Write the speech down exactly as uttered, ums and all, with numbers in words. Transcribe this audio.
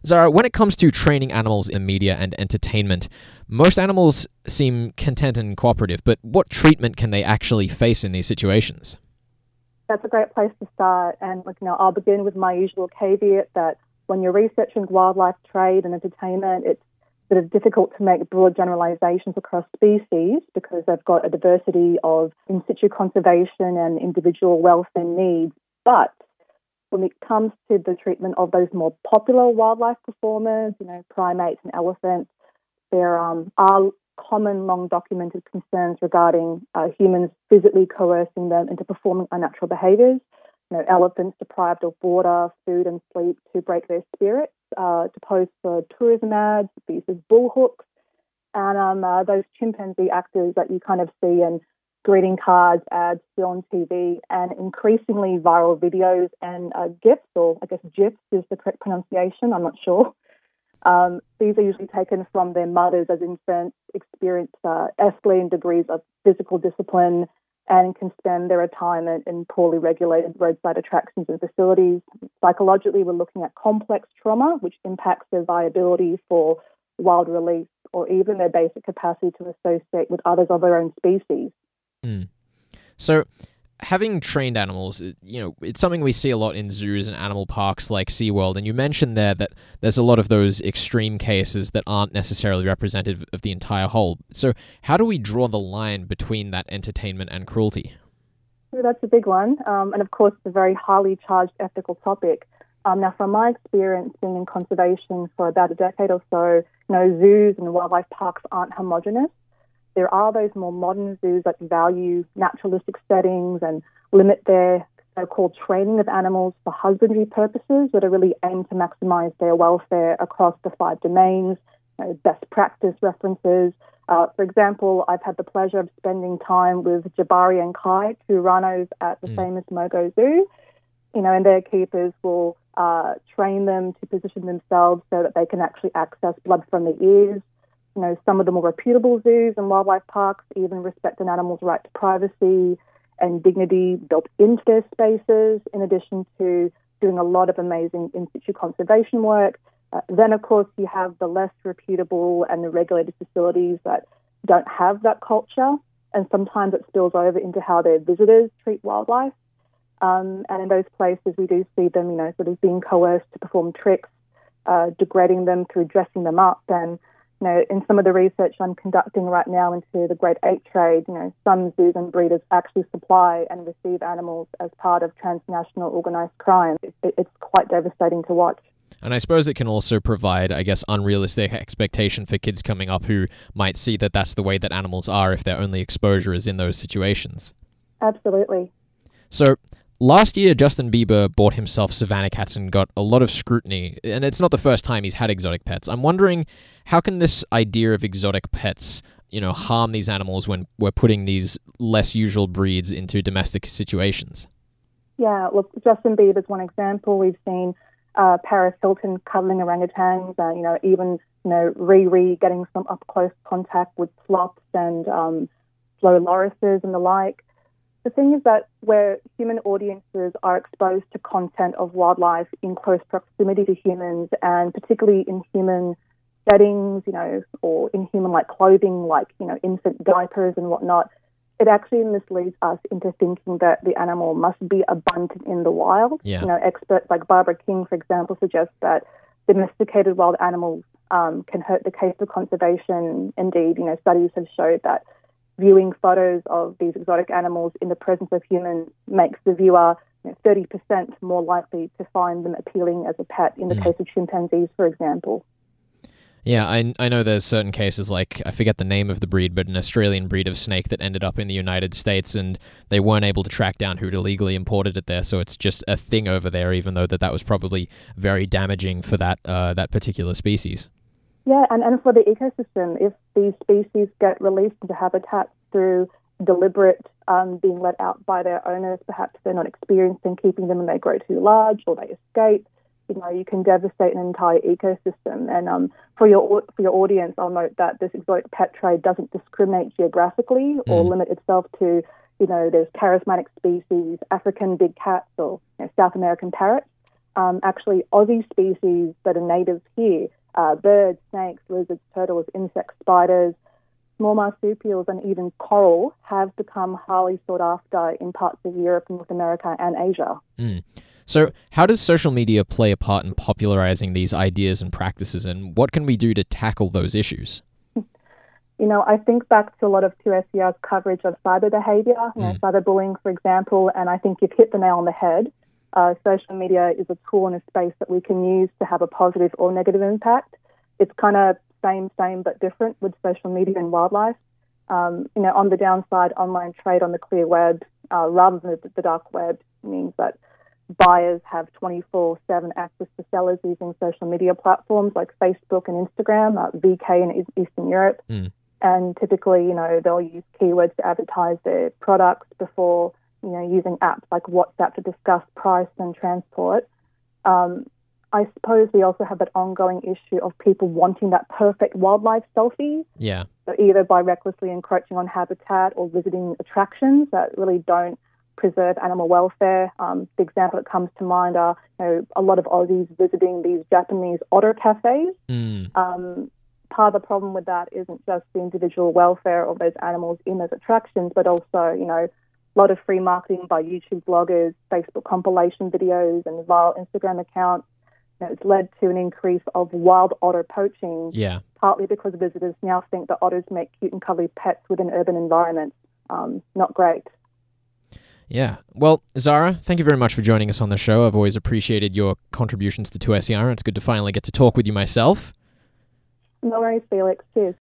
Zara, when it comes to training animals in media and entertainment, most animals seem content and cooperative, but what treatment can they actually face in these situations? That's a great place to start. And look, you know, I'll begin with my usual caveat that when you're researching wildlife trade and entertainment, it's sort of difficult to make broad generalizations across species because they've got a diversity of in situ conservation and individual welfare needs. But when it comes to the treatment of those more popular wildlife performers, you know, primates and elephants, there um, are common, long-documented concerns regarding uh, humans physically coercing them into performing unnatural behaviours. You know, elephants deprived of water, food and sleep to break their spirits, uh, to pose for tourism ads, these as bull hooks, and um, uh, those chimpanzee actors that you kind of see in greeting cards, ads, still on T V, and increasingly viral videos and uh, GIFs, or I guess GIFs is the correct pronunciation, I'm not sure. Um, these are usually taken from their mothers as infants experience uh, escalating degrees of physical discipline and can spend their retirement in poorly regulated roadside attractions and facilities. Psychologically, we're looking at complex trauma, which impacts their viability for wild release or even their basic capacity to associate with others of their own species. Mm. So, having trained animals, you know, it's something we see a lot in zoos and animal parks like SeaWorld, and you mentioned there that there's a lot of those extreme cases that aren't necessarily representative of the entire whole. So how do we draw the line between that entertainment and cruelty? So that's a big one, um, and of course it's a very highly charged ethical topic. Um, now, from my experience being in conservation for about a decade or so, you know, zoos and wildlife parks aren't homogenous. There are those more modern zoos that value naturalistic settings and limit their so-called training of animals for husbandry purposes that are really aimed to maximize their welfare across the five domains, you know, best practice references. Uh, for example, I've had the pleasure of spending time with Jabari and Kai, two rhinos at the mm. famous Mogo Zoo, you know, and their keepers will uh, train them to position themselves so that they can actually access blood from the ears. You know, some of the more reputable zoos and wildlife parks even respect an animal's right to privacy and dignity built into their spaces, in addition to doing a lot of amazing in situ conservation work. Uh, then, of course, you have the less reputable and the regulated facilities that don't have that culture, and sometimes it spills over into how their visitors treat wildlife. Um, and in those places, we do see them, you know, sort of being coerced to perform tricks, uh, degrading them through dressing them up. And you know, in some of the research I'm conducting right now into the great ape trade, you know, some zoos and breeders actually supply and receive animals as part of transnational organised crime. It, it, it's quite devastating to watch. And I suppose it can also provide, I guess, unrealistic expectation for kids coming up who might see that that's the way that animals are if their only exposure is in those situations. Absolutely. So, last year, Justin Bieber bought himself savanna cats and got a lot of scrutiny, and it's not the first time he's had exotic pets. I'm wondering, how can this idea of exotic pets, you know, harm these animals when we're putting these less usual breeds into domestic situations? Yeah, look, Justin Bieber's one example. We've seen uh, Paris Hilton cuddling orangutans, uh, you know, even, you know, Riri getting some up-close contact with sloths and um, Flo lorises and the like. The thing is that where human audiences are exposed to content of wildlife in close proximity to humans, and particularly in human settings, you know, or in human-like clothing, like, you know, infant diapers and whatnot, it actually misleads us into thinking that the animal must be abundant in the wild. Yeah. You know, experts like Barbara King, for example, suggest that domesticated wild animals um, can hurt the case of conservation. Indeed, you know, studies have showed that viewing photos of these exotic animals in the presence of humans makes the viewer, you know, thirty percent more likely to find them appealing as a pet in the mm. case of chimpanzees, for example. Yeah, I, I know there's certain cases, like, I forget the name of the breed, but an Australian breed of snake that ended up in the United States, and they weren't able to track down who'd illegally imported it there, so it's just a thing over there, even though that, that was probably very damaging for that uh, that particular species. Yeah, and, and for the ecosystem, if these species get released into habitats through deliberate um, being let out by their owners, perhaps they're not experienced in keeping them and they grow too large or they escape, you know, you can devastate an entire ecosystem. And um, for your for your audience, I'll note that this exotic pet trade doesn't discriminate geographically or mm. limit itself to, you know, there's charismatic species, African big cats or, you know, South American parrots. um, actually Aussie species that are native here, uh, birds, snakes, lizards, turtles, insects, spiders, small marsupials, and even coral have become highly sought after in parts of Europe, North America, and Asia. Mm. So how does social media play a part in popularizing these ideas and practices, and what can we do to tackle those issues? You know, I think back to a lot of two S E R's coverage of cyber behaviour, you know, Mm. cyberbullying, for example, and I think you've hit the nail on the head. Uh, social media is a tool and a space that we can use to have a positive or negative impact. It's kind of same, same, but different with social media and wildlife. Um, you know, on the downside, online trade on the clear web, uh, rather than the, the dark web, means that buyers have twenty-four seven access to sellers using social media platforms like Facebook and Instagram, uh, V K in Eas- Eastern Europe. Mm. And typically, you know, they'll use keywords to advertise their products before, you know, using apps like WhatsApp to discuss price and transport. Um, I suppose we also have that ongoing issue of people wanting that perfect wildlife selfie. Yeah. So either by recklessly encroaching on habitat or visiting attractions that really don't preserve animal welfare. Um, the example that comes to mind are, you know, a lot of Aussies visiting these Japanese otter cafes. Mm. Um, part of the problem with that isn't just the individual welfare of those animals in those attractions, but also, you know, a lot of free marketing by YouTube bloggers, Facebook compilation videos, and viral Instagram accounts. You know, it's led to an increase of wild otter poaching, Yeah. partly because visitors now think that otters make cute and cuddly pets within urban environments. Um, not great. Yeah. Well, Zara, thank you very much for joining us on the show. I've always appreciated your contributions to two S E R. It's good to finally get to talk with you myself. No worries, Felix. Cheers.